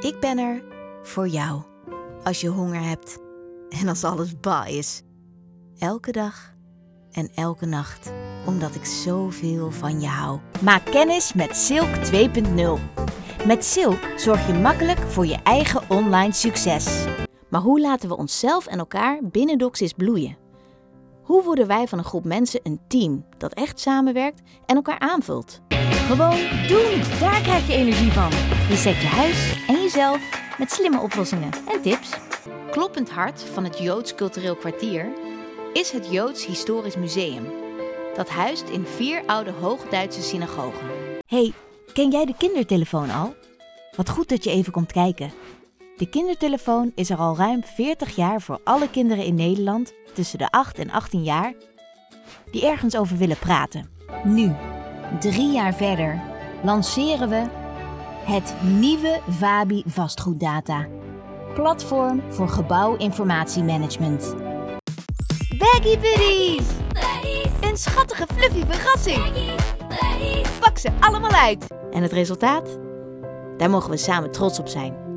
Ik ben er voor jou. Als je honger hebt en als alles ba is. Elke dag en elke nacht, omdat ik zoveel van je hou. Maak kennis met Silk 2.0. Met Silk zorg je makkelijk voor je eigen online succes. Maar hoe laten we onszelf en elkaar binnen Doxis bloeien? Hoe worden wij van een groep mensen een team dat echt samenwerkt en elkaar aanvult? Gewoon doen, daar krijg je energie van. Je zet je huis en jezelf met slimme oplossingen en tips. Kloppend hart van het Joods Cultureel Kwartier is het Joods Historisch Museum. Dat huist in 4 oude Hoogduitse synagogen. Hey, ken jij de kindertelefoon al? Wat goed dat je even komt kijken. De kindertelefoon is er al ruim 40 jaar voor alle kinderen in Nederland tussen de 8 en 18 jaar die ergens over willen praten. Nu, 3 jaar verder, lanceren we het nieuwe Vabi Vastgoeddata. Platform voor gebouwinformatiemanagement. Baggy Buddies! Een schattige fluffy verrassing! Pak ze allemaal uit! En het resultaat? Daar mogen we samen trots op zijn.